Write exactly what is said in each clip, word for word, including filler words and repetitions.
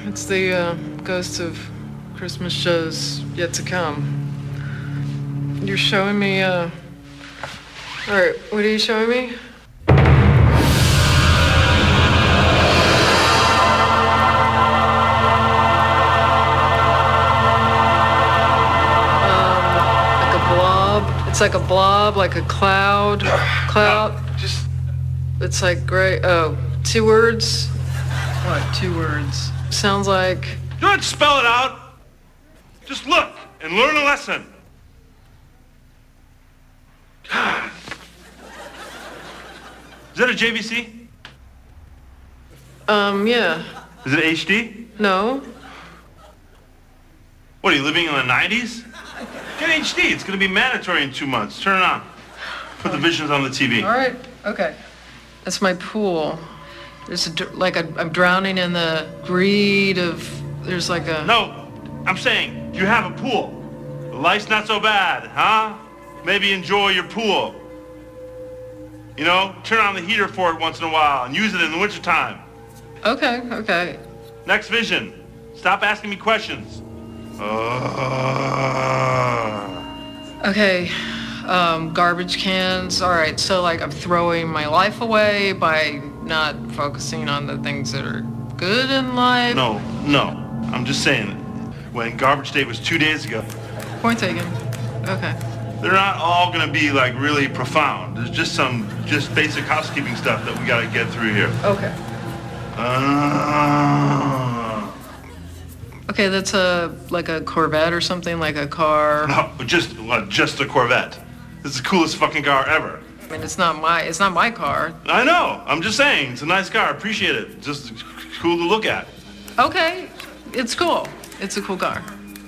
It's the uh, ghost of Christmas shows yet to come. You're showing me, uh... All right, what are you showing me? It's like a blob, like a cloud. Cloud. No, just. It's like gray. Oh, two words. What? Two words. Sounds like. You don't have to spell it out. Just look and learn a lesson. God. Is that a J V C? Um, yeah. Is it H D? No. What, are you living in the nineties? Get H D. It's going to be mandatory in two months. Turn it on. Put the visions on the T V. All right. Okay. That's my pool. There's a, like a, I'm drowning in the greed of, there's like a... No, I'm saying you have a pool. The life's not so bad, huh? Maybe enjoy your pool. You know, turn on the heater for it once in a while and use it in the wintertime. Okay, okay. Next vision. Stop asking me questions. Uh... Okay, um, garbage cans. All right, so like I'm throwing my life away by not focusing on the things that are good in life. No, no. I'm just saying, when garbage day was two days ago. Point taken. Okay. They're not all gonna be like really profound. There's just some just basic housekeeping stuff that we gotta get through here. Okay. Uh... Okay, that's a like a Corvette or something, like a car. No, just what, just a Corvette. This is the coolest fucking car ever. I mean, it's not my it's not my car. I know. I'm just saying, it's a nice car. Appreciate it. Just cool to look at. Okay, it's cool. It's a cool car.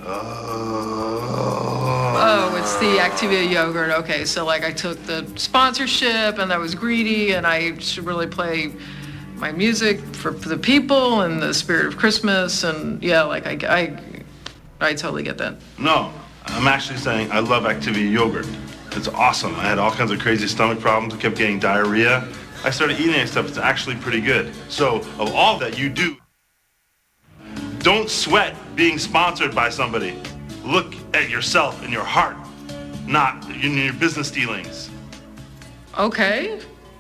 Uh... Oh, it's the Activia yogurt. Okay, so like I took the sponsorship and I was greedy and I should really play my music for, for the people and the spirit of Christmas, and yeah, like I, I, I totally get that. No, I'm actually saying I love Activia yogurt. It's awesome. I had all kinds of crazy stomach problems. I kept getting diarrhea. I started eating that stuff. It's actually pretty good. So of all that you do, don't sweat being sponsored by somebody. Look at yourself and your heart, not in your business dealings. Okay.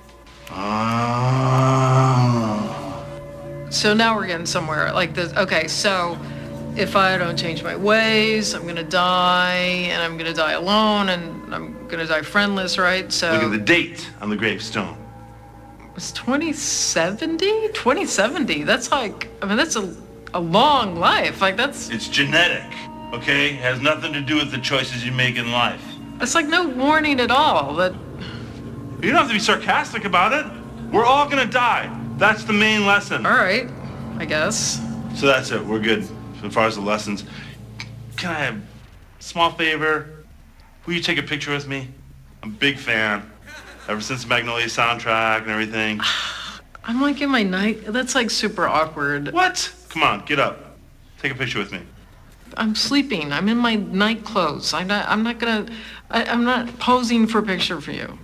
Uh... So now we're getting somewhere. Like this. Okay, so if I don't change my ways, I'm gonna die, and I'm gonna die alone, and I'm gonna die friendless, right? So look at the date on the gravestone. It's twenty seventy? twenty seventy. That's like, I mean, that's a, a long life. Like that's. It's genetic, okay? It has nothing to do with the choices you make in life. It's like no warning at all. That. You don't have to be sarcastic about it. We're all gonna die. That's the main lesson. All right, I guess. So that's it. We're good as far as the lessons. Can I have a small favor? Will you take a picture with me? I'm a big fan. Ever since the Magnolia soundtrack and everything. I'm like in my night. That's like super awkward. What? Come on, get up. Take a picture with me. I'm sleeping. I'm in my night clothes. I'm not. I'm not gonna. I, I'm not posing for a picture for you.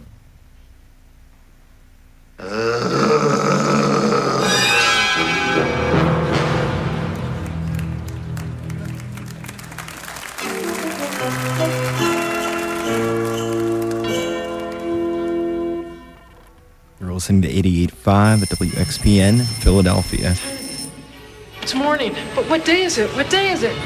You're listening to eighty-eight point five at W X P N, Philadelphia. It's morning. But what day is it? What day is it?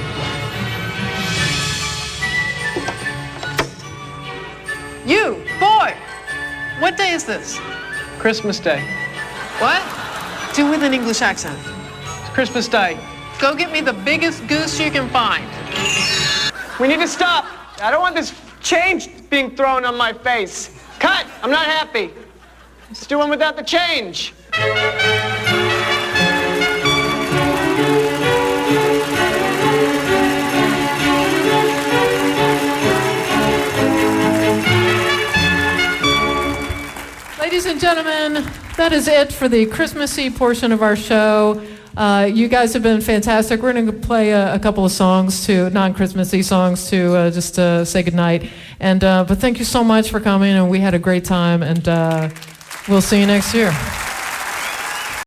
You, boy! What day is this? Christmas Day. What? Do with an English accent. It's Christmas Day. Go get me the biggest goose you can find. We need to stop. I don't want this change being thrown on my face. Cut! I'm not happy. Let's do one without the change. Ladies and gentlemen, that is it for the Christmassy portion of our show. Uh, you guys have been fantastic. We're going to play a, a couple of songs, to non-Christmassy songs, to uh, just uh, say goodnight. And uh, but thank you so much for coming, and we had a great time, and uh, we'll see you next year.